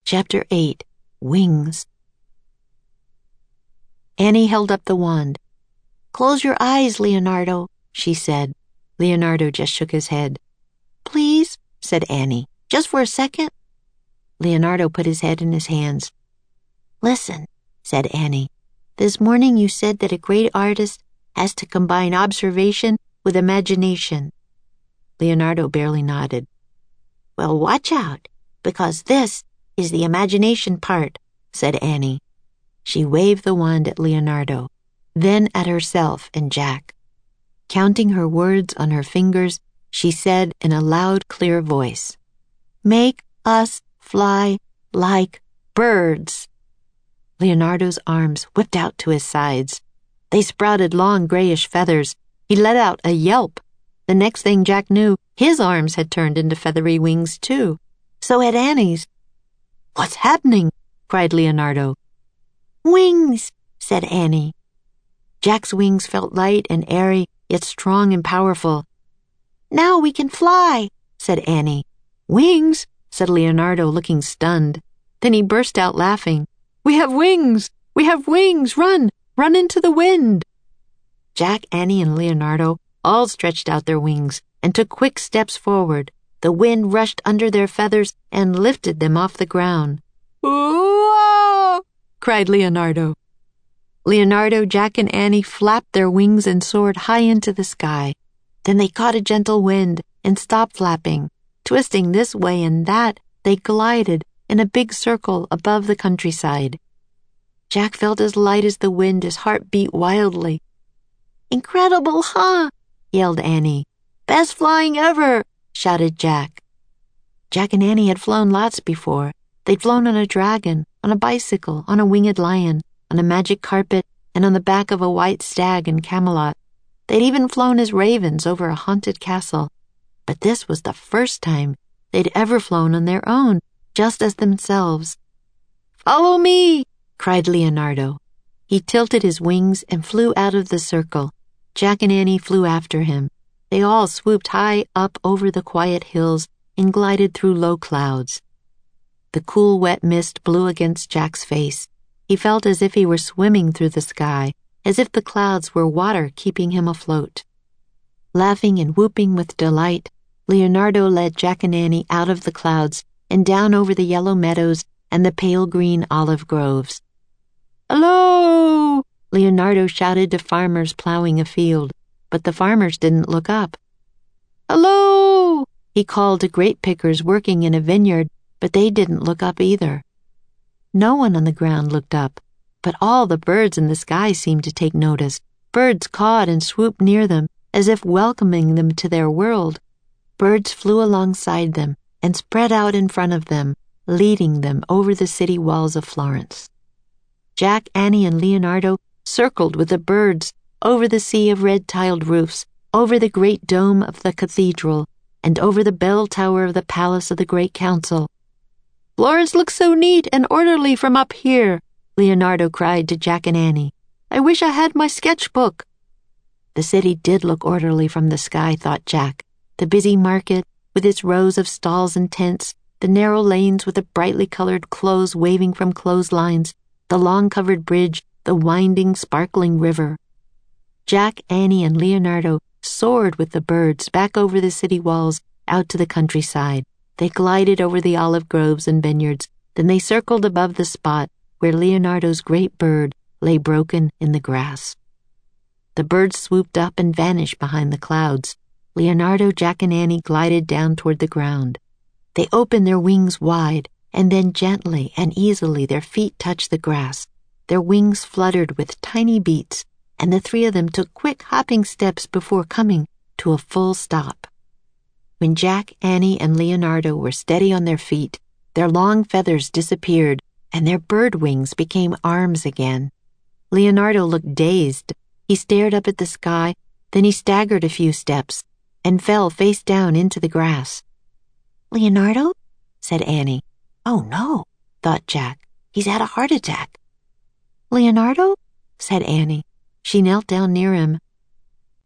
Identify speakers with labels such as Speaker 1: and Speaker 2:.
Speaker 1: Chapter 8. Wings. Annie held up the wand. "Close your eyes, Leonardo," she said. Leonardo just shook his head. "Please," said Annie, "just for a second." Leonardo put his head in his hands. "Listen," said Annie. "This morning you said that a great artist has to combine observation with imagination." Leonardo barely nodded. "Well, watch out, because this is the imagination part," said Annie. She waved the wand at Leonardo, then at herself and Jack. Counting her words on her fingers, she said in a loud, clear voice, "Make us fly like birds." Leonardo's arms whipped out to his sides. They sprouted long grayish feathers. He let out a yelp. The next thing Jack knew, his arms had turned into feathery wings too. So had Annie's. "What's happening?" cried Leonardo. "Wings," said Annie. Jack's wings felt light and airy, yet strong and powerful. "Now we can fly," said Annie. "Wings?" said Leonardo, looking stunned. Then he burst out laughing. "We have wings! We have wings! Run! Run into the wind!" Jack, Annie, and Leonardo all stretched out their wings and took quick steps forward. The wind rushed under their feathers and lifted them off the ground. "Ooh!" cried Leonardo. Leonardo, Jack, and Annie flapped their wings and soared high into the sky. Then they caught a gentle wind and stopped flapping. Twisting this way and that, they glided in a big circle above the countryside. Jack felt as light as the wind, his heart beat wildly. "Incredible, huh?" yelled Annie. "Best flying ever!" shouted Jack. Jack and Annie had flown lots before. They'd flown on a dragon, on a bicycle, on a winged lion, on a magic carpet, and on the back of a white stag in Camelot. They'd even flown as ravens over a haunted castle. But this was the first time they'd ever flown on their own, just as themselves. "Follow me!" cried Leonardo. He tilted his wings and flew out of the circle. Jack and Annie flew after him. They all swooped high up over the quiet hills and glided through low clouds. The cool, wet mist blew against Jack's face. He felt as if he were swimming through the sky, as if the clouds were water keeping him afloat. Laughing and whooping with delight, Leonardo led Jack and Annie out of the clouds and down over the yellow meadows and the pale green olive groves. "Hello!" Leonardo shouted to farmers plowing a field, but the farmers didn't look up. "Hello!" he called to grape pickers working in a vineyard, but they didn't look up either. No one on the ground looked up, but all the birds in the sky seemed to take notice. Birds cawed and swooped near them, as if welcoming them to their world. Birds flew alongside them and spread out in front of them, leading them over the city walls of Florence. Jack, Annie, and Leonardo circled with the birds over the sea of red-tiled roofs, over the great dome of the cathedral, and over the bell tower of the palace of the Great Council. "Florence looks so neat and orderly from up here," Leonardo cried to Jack and Annie. "I wish I had my sketchbook." The city did look orderly from the sky, thought Jack. The busy market, with its rows of stalls and tents, the narrow lanes with the brightly colored clothes waving from clotheslines, the long covered bridge, the winding, sparkling river. Jack, Annie, and Leonardo soared with the birds back over the city walls out to the countryside. They glided over the olive groves and vineyards, then they circled above the spot where Leonardo's great bird lay broken in the grass. The birds swooped up and vanished behind the clouds. Leonardo, Jack, and Annie glided down toward the ground. They opened their wings wide, and then gently and easily their feet touched the grass. Their wings fluttered with tiny beats, and the three of them took quick hopping steps before coming to a full stop. When Jack, Annie, and Leonardo were steady on their feet, their long feathers disappeared, and their bird wings became arms again. Leonardo looked dazed. He stared up at the sky, then he staggered a few steps and fell face down into the grass. "Leonardo?" said Annie. "Oh, no," thought Jack. "He's had a heart attack." "Leonardo?" said Annie. She knelt down near him.